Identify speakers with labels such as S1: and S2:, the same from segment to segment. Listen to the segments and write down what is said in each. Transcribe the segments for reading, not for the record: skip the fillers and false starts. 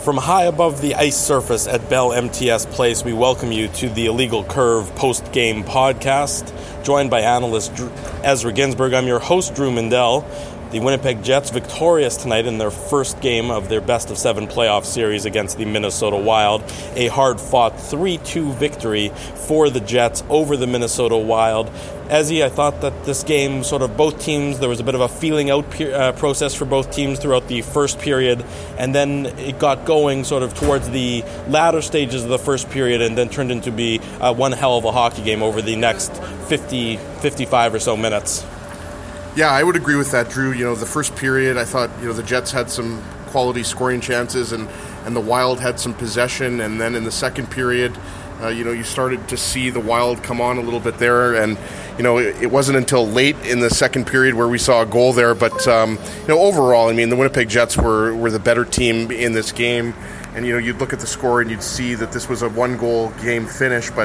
S1: From high above the ice surface at Bell MTS Place, we welcome you to the Illegal Curve post-game podcast, joined by analyst Ezra Ginsberg. I'm your host, Drew Mindell. The Winnipeg Jets victorious tonight in their first game of their best-of-7 playoff series against the Minnesota Wild. A hard-fought 3-2 victory for the Jets over the Minnesota Wild. Ezzy, I thought that this game, both teams, there was a bit of a feeling-out process for both teams throughout the first period, and then it got going towards the latter stages of the first period and then turned into be one hell of a hockey game over the next 50, 55 or so minutes.
S2: Yeah, I would agree with that, Drew. The first period, I thought, the Jets had some quality scoring chances and the Wild had some possession. And then in the second period, you started to see the Wild come on a little bit there. And, it wasn't until late in the second period where we saw a goal there. But, overall, the Winnipeg Jets were the better team in this game. And, you'd look at the score and you'd see that this was a one-goal game finish. But,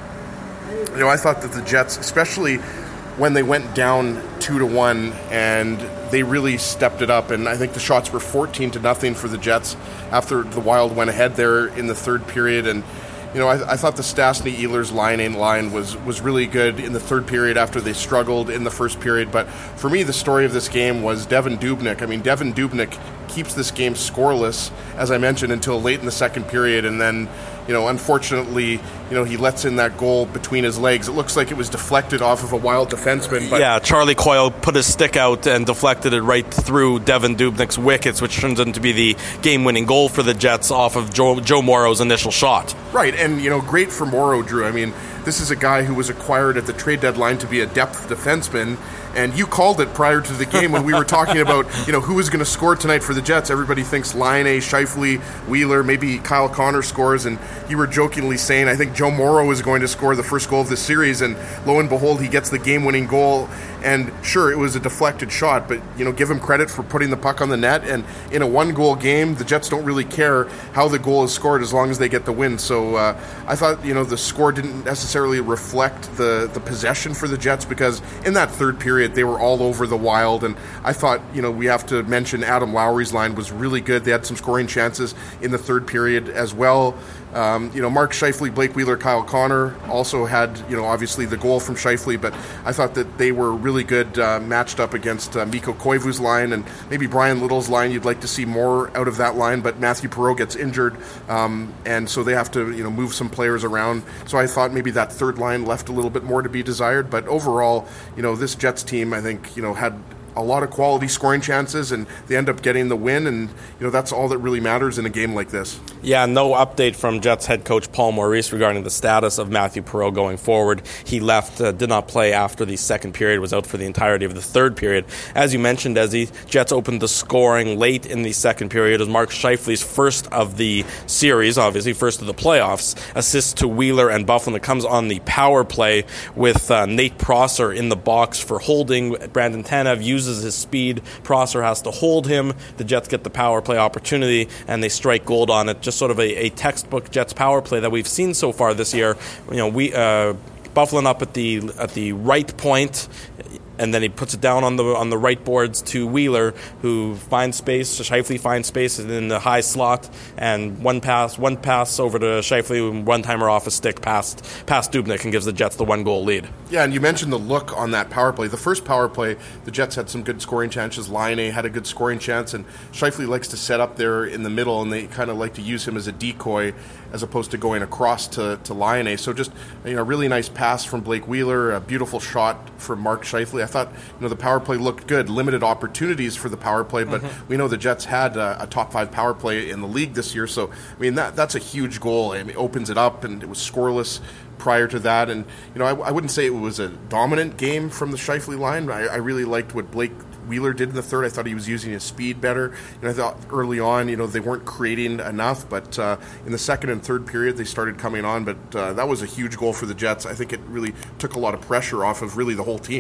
S2: I thought that the Jets, especially when they went down 2-1, and they really stepped it up. And I think the shots were 14-0 for the Jets after the Wild went ahead there in the third period. And I thought the Stastny Ehlers line was really good in the third period after they struggled in the first period. But for me, the story of this game was Devan Dubnyk. Devan Dubnyk keeps this game scoreless, as I mentioned, until late in the second period, and then unfortunately, he lets in that goal between his legs. It looks like it was deflected off of a Wild defenseman. But
S1: yeah, Charlie Coyle put his stick out and deflected it right through Devan Dubnyk's wickets, which turns into be the game-winning goal for the Jets off of Joe Morrow's initial shot.
S2: Right, and great for Morrow, Drew. This is a guy who was acquired at the trade deadline to be a depth defenseman, and you called it prior to the game when we were talking about, who was going to score tonight for the Jets. Everybody thinks Laine, Scheifele, Wheeler, maybe Kyle Connor scores, and you were jokingly saying, I think Joe Morrow is going to score the first goal of this series, and lo and behold, he gets the game-winning goal. And sure, it was a deflected shot, but, give him credit for putting the puck on the net. And in a one-goal game, the Jets don't really care how the goal is scored as long as they get the win. So I thought, the score didn't necessarily reflect the possession for the Jets, because in that third period, they were all over the Wild. And I thought, we have to mention Adam Lowry's line was really good. They had some scoring chances in the third period as well. Mark Scheifele, Blake Wheeler, Kyle Connor also had, obviously the goal from Scheifele, but I thought that they were really good matched up against Mikko Koivu's line, and maybe Brian Little's line. You'd like to see more out of that line, but Matthew Perreault gets injured, and so they have to, move some players around. So I thought maybe that third line left a little bit more to be desired, but overall, this Jets team, I think, had a lot of quality scoring chances, and they end up getting the win, and that's all that really matters in a game like this.
S1: Yeah, no update from Jets head coach Paul Maurice regarding the status of Matthew Perreault going forward. He left, did not play after the second period, was out for the entirety of the third period. As you mentioned, Ezzy, Jets opened the scoring late in the second period as Mark Scheifele's first of the series, obviously first of the playoffs, assists to Wheeler and Byfuglien. That comes on the power play with Nate Prosser in the box for holding. Brandon Tanev uses his speed. Prosser has to hold him. The Jets get the power play opportunity, and they strike gold on it. Just sort of a textbook Jets power play that we've seen so far this year. Byfuglien up at the right point, and then he puts it down on the right boards to Wheeler, who finds space. Scheifele finds space in the high slot, and one pass over to Scheifele, one-timer off a stick past Dubnyk, and gives the Jets the one-goal lead.
S2: Yeah, and you mentioned the look on that power play. The first power play, the Jets had some good scoring chances. Laine had a good scoring chance, and Scheifele likes to set up there in the middle, and they kind of like to use him as a decoy as opposed to going across to Laine. So just a really nice pass from Blake Wheeler, a beautiful shot from Mark Scheifele. I thought the power play looked good. Limited opportunities for the power play, but we know the Jets had a top 5 power play in the league this year. So that's a huge goal. It opens it up, and it was scoreless prior to that. And I wouldn't say it was a dominant game from the Scheifele line. I really liked what Blake Wheeler did in the third. I thought he was using his speed better. I thought early on, they weren't creating enough, but in the second and third period, they started coming on. But that was a huge goal for the Jets. I think it really took a lot of pressure off of really the whole team.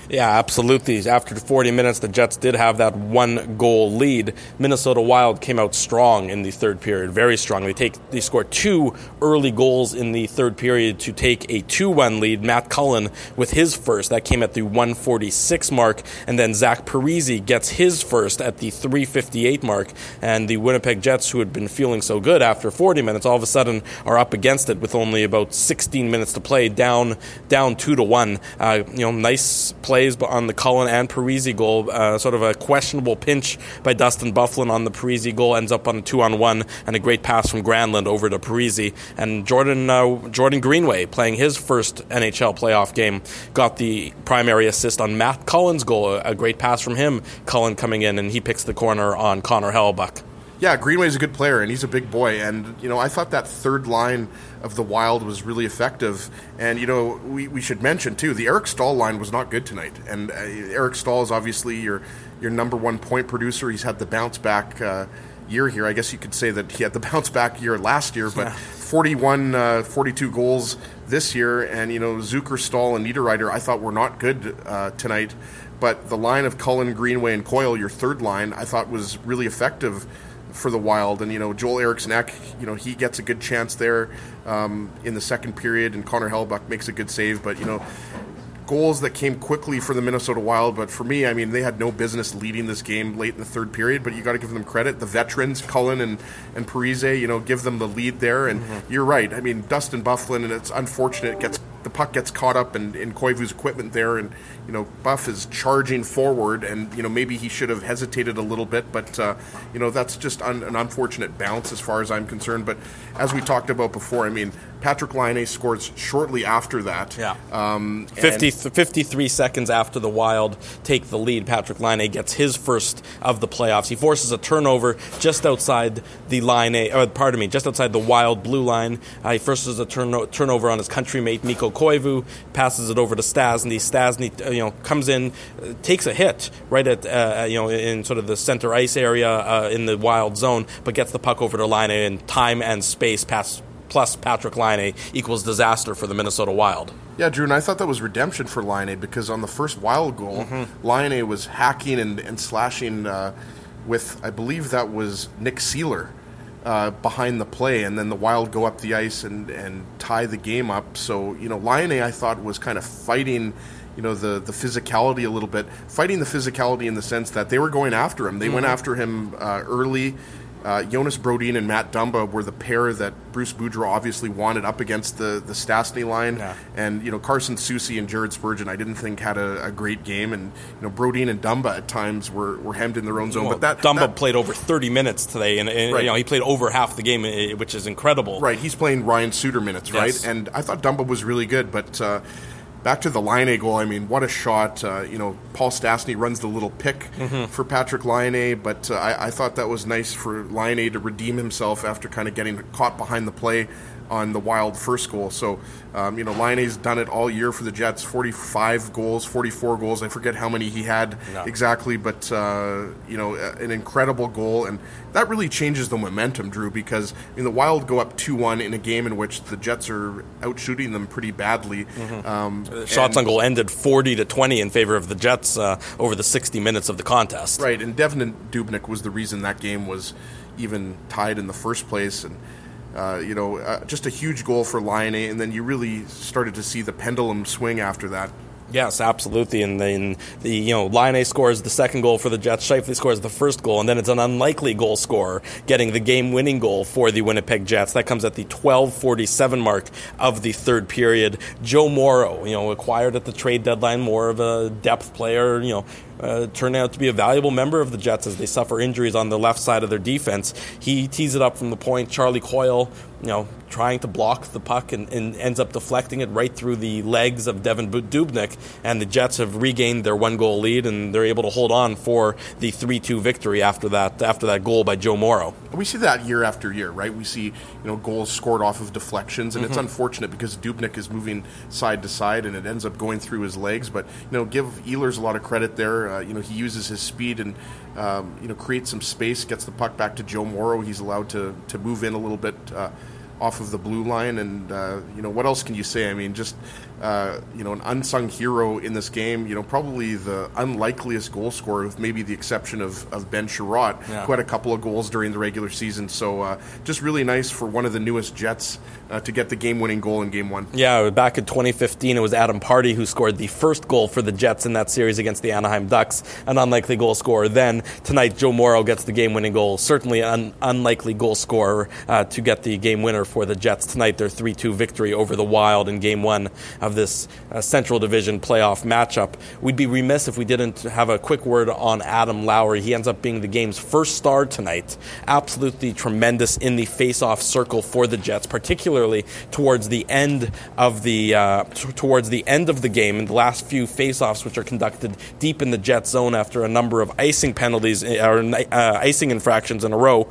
S1: Yeah, absolutely. After 40 minutes, the Jets did have that 1-goal lead. Minnesota Wild came out strong in the third period, very strong. They scored 2 early goals in the third period to take a 2-1 lead. Matt Cullen with his first. That came at the 1:46 mark. And then Zach Parise gets his first at the 3:58 mark. And the Winnipeg Jets, who had been feeling so good after 40 minutes, all of a sudden are up against it with only about 16 minutes to play, down 2-1. Nice plays on the Cullen and Parise goal. Sort of a questionable pinch by Dustin Byfuglien on the Parise goal, ends up on a 2-on-1, and a great pass from Granlund over to Parise. And Jordan Greenway, playing his first NHL playoff game, got the primary assist on Matt Cullen's goal. A great pass from him. Cullen coming in, and he picks the corner on Connor Hellebuyck.
S2: Yeah, Greenway's a good player, and he's a big boy. And, I thought that third line of the Wild was really effective. And, we should mention, too, the Eric Staal line was not good tonight. And Eric Staal is obviously your number one point producer. He's had the bounce-back year here. I guess you could say that he had the bounce-back year last year, but 42 goals this year. And, Zucker, Staal, and Niederreiter I thought were not good tonight. But the line of Cullen, Greenway, and Coyle, your third line, I thought was really effective for the Wild. And, Joel Eriksson-Ek, he gets a good chance there in the second period, and Connor Hellebuyck makes a good save. But, goals that came quickly for the Minnesota Wild. But for me, they had no business leading this game late in the third period, but you got to give them credit. The veterans, Cullen and Parise, give them the lead there. And you're right. Dustin Byfuglien, and it's unfortunate, the puck gets caught up in Koivu's equipment there, and Buff is charging forward, and maybe he should have hesitated a little bit, but that's just an unfortunate bounce as far as I'm concerned. But as we talked about before, Patrick Laine scores shortly after that.
S1: Yeah. 53 seconds after the Wild take the lead, Patrick Laine gets his first of the playoffs. He forces a turnover just outside the just outside the Wild blue line. He forces a turnover on his countrymate Mikko Koivu, passes it over to Stastny. Stastny, comes in, takes a hit right at in sort of the center ice area in the Wild zone, but gets the puck over to Laine, and time and space plus Patrick Laine equals disaster for the Minnesota Wild.
S2: Yeah, Drew, and I thought that was redemption for Laine, because on the first Wild goal, Laine was hacking and slashing with, I believe that was Nick Seeler behind the play, and then the Wild go up the ice and tie the game up. So, Laine, I thought, was kind of fighting the physicality a little bit, fighting the physicality in the sense that they were going after him. They went after him early. Jonas Brodin and Matt Dumba were the pair that Bruce Boudreau obviously wanted up against the Stastny line. Yeah. And, Carson Soucy and Jared Spurgeon, I didn't think had a great game. And, Brodin and Dumba at times were hemmed in their own zone.
S1: Well,
S2: but
S1: Dumba played over 30 minutes today, and
S2: right.
S1: He played over half the game, which is incredible.
S2: Right, he's playing Ryan Suter minutes, right?
S1: Yes.
S2: And I thought Dumba was really good, but back to the Laine goal, what a shot. Paul Stastny runs the little pick for Patrick Laine, but I thought that was nice for Laine to redeem himself after kind of getting caught behind the play on the Wild first goal. So, Laine's done it all year for the Jets, 45 goals, 44 goals. I forget how many he had exactly, but, an incredible goal. And that really changes the momentum, Drew, because the Wild go up 2-1 in a game in which the Jets are out shooting them pretty badly.
S1: Shots on goal ended 40-20 in favor of the Jets over the 60 minutes of the contest.
S2: Right, and Devan Dubnyk was the reason that game was even tied in the first place. And just a huge goal for Laine, and then you really started to see the pendulum swing after that.
S1: Yes, absolutely. And then Laine scores the second goal for the Jets. Scheifele scores the first goal, and then it's an unlikely goal scorer getting the game-winning goal for the Winnipeg Jets. That comes at the 12:47 mark of the third period. Joe Morrow, acquired at the trade deadline, more of a depth player, turned out to be a valuable member of the Jets as they suffer injuries on the left side of their defense. He tees it up from the point. Charlie Coyle, trying to block the puck and ends up deflecting it right through the legs of Devan Dubnyk, and the Jets have regained their one-goal lead, and they're able to hold on for the 3-2 victory after that goal by Joe Morrow.
S2: We see that year after year, right? We see goals scored off of deflections, and it's unfortunate because Dubnyk is moving side to side, and it ends up going through his legs. But give Ehlers a lot of credit there. He uses his speed and creates some space, gets the puck back to Joe Morrow. He's allowed to move in a little bit off of the blue line. And, what else can you say? I mean, just, an unsung hero in this game, probably the unlikeliest goal scorer, with maybe the exception of Ben Sherratt, who had a couple of goals during the regular season. So just really nice for one of the newest Jets to get the game-winning goal in Game 1.
S1: Yeah, back in 2015, it was Adam Pardy who scored the first goal for the Jets in that series against the Anaheim Ducks, an unlikely goal scorer then. Tonight, Joe Morrow gets the game-winning goal, certainly an unlikely goal scorer to get the game winner for the Jets tonight, their 3-2 victory over the Wild in Game 1 of this Central Division playoff matchup. We'd be remiss if we didn't have a quick word on Adam Lowry. He ends up being the game's first star tonight. Absolutely tremendous in the face-off circle for the Jets, particularly towards the end of the game in the last few face-offs, which are conducted deep in the Jets zone after a number of icing penalties or icing infractions in a row.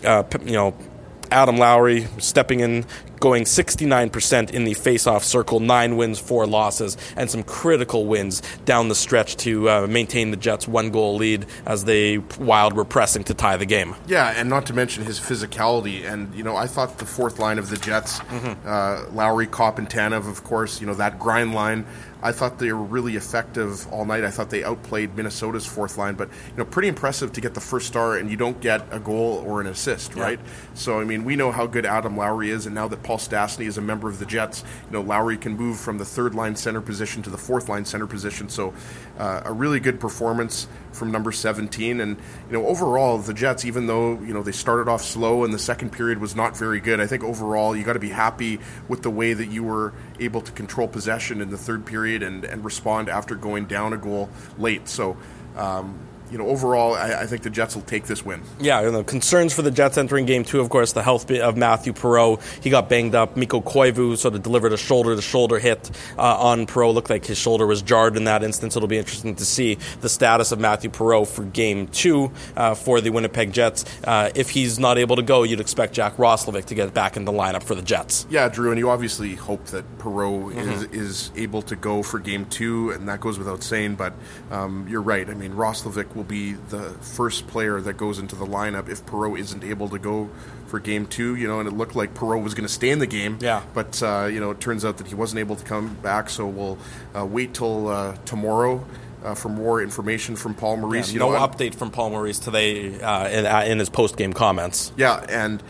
S1: Adam Lowry stepping in, going 69% in the face-off circle, 9 wins, 4 losses, and some critical wins down the stretch to maintain the Jets' 1-goal lead as the Wild were pressing to tie the game.
S2: Yeah, and not to mention his physicality. And, I thought the fourth line of the Jets, Lowry, Kopp, and Tanev, of course, that grind line, I thought they were really effective all night. I thought they outplayed Minnesota's fourth line, but pretty impressive to get the first star and you don't get a goal or an assist, right? So, we know how good Adam Lowry is, and now that Paul Stastny is a member of the Jets, Lowry can move from the third-line center position to the fourth-line center position. So, a really good performance from number 17. And, overall, the Jets, even though, they started off slow and the second period was not very good, I think overall you got to be happy with the way that you were able to control possession in the third period and respond after going down a goal late. So, overall, I think the Jets will take this win.
S1: Yeah, concerns for the Jets entering Game 2, of course, the health of Matthew Perreault. He got banged up. Mikko Koivu sort of delivered a shoulder-to-shoulder hit on Perreault. Looked like his shoulder was jarred in that instance. It'll be interesting to see the status of Matthew Perreault for Game 2 for the Winnipeg Jets. If he's not able to go, you'd expect Jack Roslovic to get back in the lineup for the Jets.
S2: Yeah, Drew, and you obviously hope that Perreault is able to go for Game 2, and that goes without saying, but you're right. Roslovic will be the first player that goes into the lineup if Perreault isn't able to go for Game 2, and it looked like Perreault was going to stay in the game.
S1: Yeah.
S2: But, it turns out that he wasn't able to come back, so we'll wait till tomorrow for more information from Paul Maurice.
S1: No update from Paul Maurice today in his post-game comments.
S2: Yeah, and,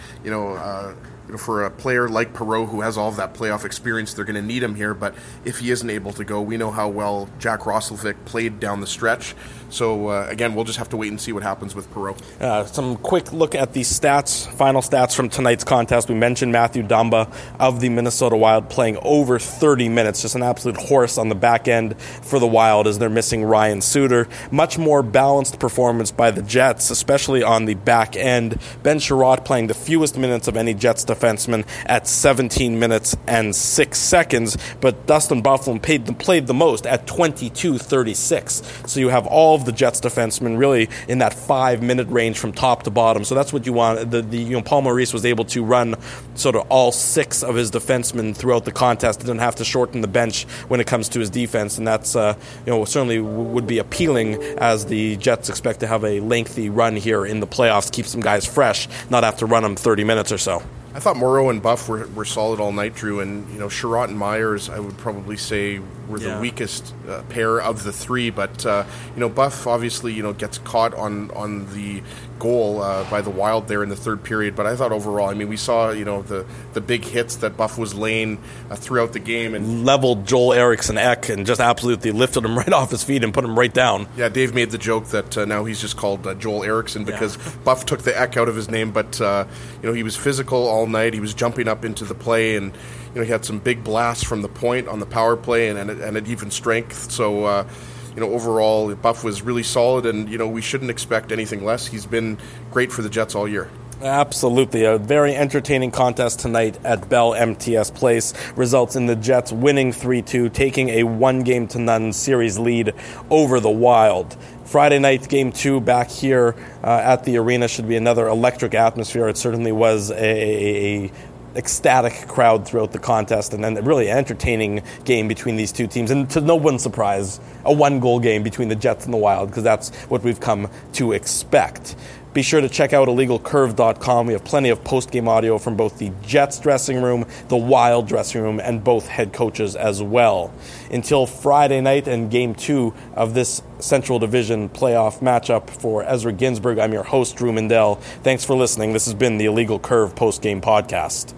S2: for a player like Perreault who has all of that playoff experience, they're going to need him here. But if he isn't able to go, we know how well Jack Roslovic played down the stretch. So, again, we'll just have to wait and see what happens with Perreault.
S1: Some quick look at the final stats from tonight's contest. We mentioned Matthew Dumba of the Minnesota Wild playing over 30 minutes. Just an absolute horse on the back end for the Wild as they're missing Ryan Suter. Much more balanced performance by the Jets, especially on the back end. Ben Sherratt playing the fewest minutes of any Jets defenseman at 17 minutes and 6 seconds, but Dustin Byfuglien played the most at 22:36. So you have all of the Jets defensemen really in that 5-minute range from top to bottom. So that's what you want. Paul Maurice was able to run sort of all 6 of his defensemen throughout the contest. Didn't have to shorten the bench when it comes to his defense, and that's certainly would be appealing as the Jets expect to have a lengthy run here in the playoffs, keep some guys fresh, not have to run them 30 minutes or so.
S2: I thought Morrow and Buff were solid all night, Drew, and Sherratt and Myers, I would probably say, were the weakest pair of the three. But Buff obviously gets caught on the goal by the Wild there in the third period. But I thought overall, we saw the big hits that Buff was laying throughout the game and
S1: leveled Joel Eriksson Ek and just absolutely lifted him right off his feet and put him right down.
S2: Yeah, Dave made the joke that now he's just called Joel Eriksson because Buff took the Ek out of his name. But he was physical all night. He was jumping up into the play, and he had some big blasts from the point on the power play and at even strength. So overall, Buff was really solid, and we shouldn't expect anything less. He's been great for the Jets all year.
S1: Absolutely. A very entertaining contest tonight at Bell MTS Place results in the Jets winning 3-2, taking a 1-0 series lead over the Wild. Friday night, Game 2 back here at the arena should be another electric atmosphere. It certainly was a ecstatic crowd throughout the contest, and then a really entertaining game between these two teams. And to no one's surprise, a 1-goal game between the Jets and the Wild, because that's what we've come to expect. Be sure to check out illegalcurve.com. We have plenty of post-game audio from both the Jets dressing room, the Wild dressing room, and both head coaches as well. Until Friday night and Game 2 of this Central Division playoff matchup for Ezra Ginsburg, I'm your host, Drew Mindell. Thanks for listening. This has been the Illegal Curve post-game podcast.